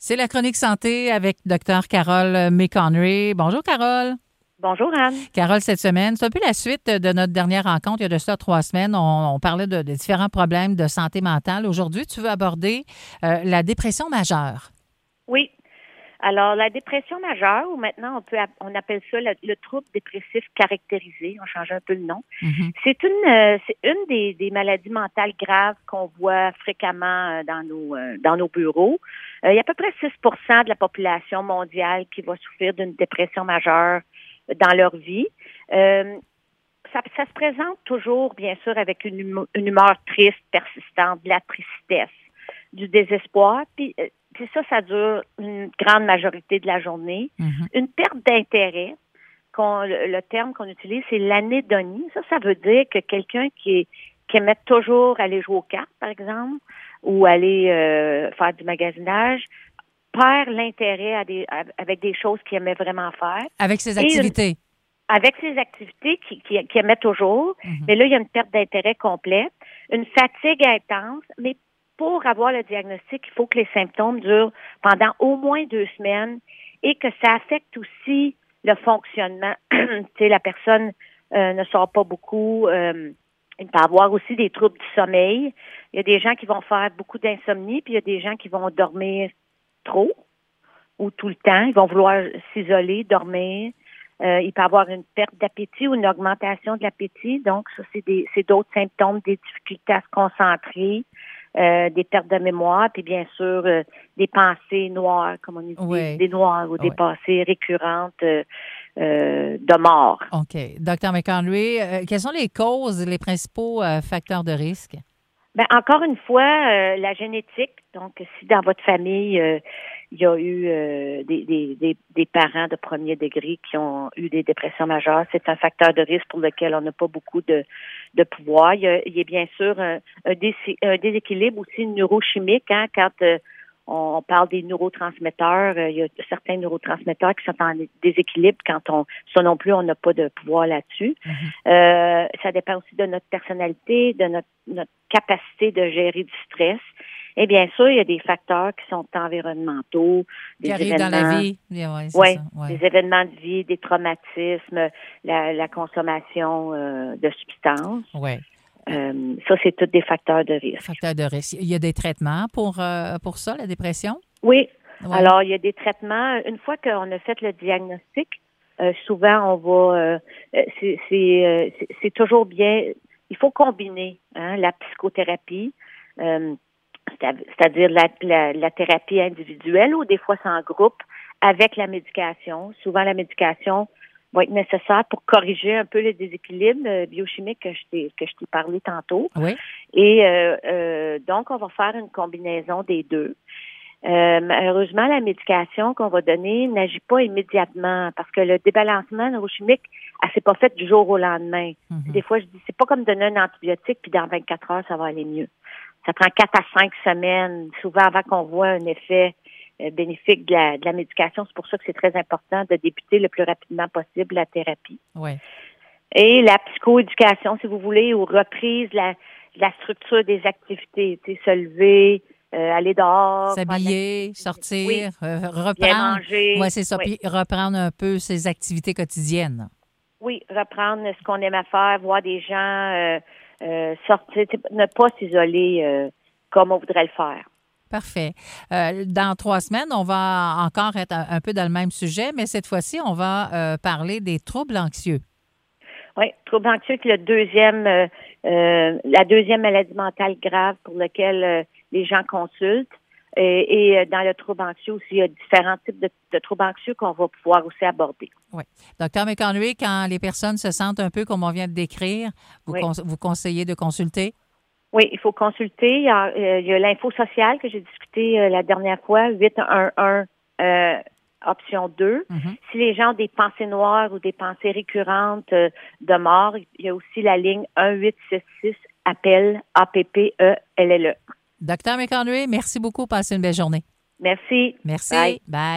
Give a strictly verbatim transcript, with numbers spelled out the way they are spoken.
C'est la chronique santé avec Dr Carole McHenry. Bonjour, Carole. Bonjour, Anne. Carole, cette semaine, c'est un peu la suite de notre dernière rencontre. Il y a de ça trois semaines. On, on parlait de, de différents problèmes de santé mentale. Aujourd'hui, tu veux aborder euh, la dépression majeure. Oui. Alors, la dépression majeure, ou maintenant on peut on appelle ça le, le trouble dépressif caractérisé, on change un peu le nom. Mm-hmm. C'est une euh, c'est une des, des maladies mentales graves qu'on voit fréquemment euh, dans nos euh, dans nos bureaux. Euh, il y a à peu près six pour cent de la population mondiale qui va souffrir d'une dépression majeure dans leur vie. Euh, ça, ça se présente toujours, bien sûr, avec une, hum, une humeur triste, persistante, de la tristesse, du désespoir, puis euh, Puis ça, ça dure une grande majorité de la journée. Mm-hmm. Une perte d'intérêt, qu'on, le, le terme qu'on utilise, c'est l'anédonie. Ça, ça veut dire que quelqu'un qui, est, qui aimait toujours aller jouer aux cartes, par exemple, ou aller euh, faire du magasinage, perd l'intérêt à des, à, avec des choses qu'il aimait vraiment faire. Avec ses activités. Une, avec ses activités qu'il qui, qui aimait toujours. Mm-hmm. Mais là, il y a une perte d'intérêt complète, une fatigue intense, mais pour avoir le diagnostic, il faut que les symptômes durent pendant au moins deux semaines et que ça affecte aussi le fonctionnement. Tu sais, la personne euh, ne sort pas beaucoup. Euh, il peut avoir aussi des troubles du sommeil. Il y a des gens qui vont faire beaucoup d'insomnie, puis il y a des gens qui vont dormir trop ou tout le temps. Ils vont vouloir s'isoler, dormir. Euh, il peut avoir une perte d'appétit ou une augmentation de l'appétit. Donc, ça, c'est, des, c'est d'autres symptômes, des difficultés à se concentrer. Euh, des pertes de mémoire, puis bien sûr, euh, des pensées noires, comme on dit, oui. des noires ou des oui. pensées récurrentes euh, euh, de mort. OK. Dr McHenry, euh, quelles sont les causes, les principaux euh, facteurs de risque? Bien, encore une fois, euh, la génétique. Donc, si dans votre famille, euh, il y a eu euh, des, des, des, des parents de premier degré qui ont eu des dépressions majeures, c'est un facteur de risque pour lequel on n'a pas beaucoup de, de pouvoir. Il y a, il y a bien sûr un, un, dé, un déséquilibre aussi neurochimique, hein, quand euh, on parle des neurotransmetteurs, euh, il y a certains neurotransmetteurs qui sont en déséquilibre quand on, ça non plus, on n'a pas de pouvoir là-dessus. Mm-hmm. Euh, ça dépend aussi de notre personnalité, de notre, notre capacité de gérer du stress. Et bien sûr, il y a des facteurs qui sont environnementaux, des qui arrivent événements, dans la vie. Oui, c'est ouais, ça. Ouais. Des événements de vie, des traumatismes, la, la consommation euh, de substances. Oui. Euh, ça, c'est tous des facteurs de risque. Facteurs de risque. Il y a des traitements pour, euh, pour ça, la dépression? Oui. Ouais. Alors, il y a des traitements. Une fois qu'on a fait le diagnostic, euh, souvent, on va... Euh, c'est, c'est, euh, c'est, c'est toujours bien... Il faut combiner hein, la psychothérapie, euh, c'est-à-dire la, la, la thérapie individuelle ou des fois c'est en groupe, avec la médication. Souvent, la médication va être nécessaire pour corriger un peu le déséquilibre biochimique que je t'ai, que je t'ai parlé tantôt. Oui. Et euh, euh, donc, on va faire une combinaison des deux. Euh, malheureusement, la médication qu'on va donner n'agit pas immédiatement parce que le débalancement neurochimique, elle s'est pas fait du jour au lendemain. Mm-hmm. Des fois, je dis, c'est pas comme donner un antibiotique puis dans vingt-quatre heures, ça va aller mieux. Ça prend quatre à cinq semaines, souvent avant qu'on voit un effet euh, bénéfique de la, de la médication. C'est pour ça que c'est très important de débuter le plus rapidement possible la thérapie. Oui. Et la psychoéducation, si vous voulez, ou reprise la, la structure des activités, tu sais, se lever, euh, aller dehors, s'habiller, sortir, oui. euh, reprendre. Bien manger. Oui, c'est ça. Oui. Puis reprendre un peu ses activités quotidiennes. Oui, reprendre ce qu'on aime à faire, voir des gens, euh, euh, sortir, ne pas s'isoler euh, comme on voudrait le faire. Parfait. Euh, dans trois semaines, on va encore être un, un peu dans le même sujet, mais cette fois-ci, on va euh, parler des troubles anxieux. Oui, troubles anxieux, c'est le deuxième, euh, euh, la deuxième maladie mentale grave pour laquelle euh, les gens consultent. Et, et dans le trouble anxieux aussi, il y a différents types de, de troubles anxieux qu'on va pouvoir aussi aborder. Oui. Docteur McHenry, quand les personnes se sentent un peu comme on vient de décrire, vous, oui. con- vous conseillez de consulter? Oui, il faut consulter. Il y a, euh, il y a l'info sociale que j'ai discuté euh, la dernière fois, huit un un, euh, option deux. Mm-hmm. Si les gens ont des pensées noires ou des pensées récurrentes euh, de mort, il y a aussi la ligne un huit six six, appel A P P E L L E. Docteur McHenry, merci beaucoup. Passez une belle journée. Merci. Merci. Bye. Bye.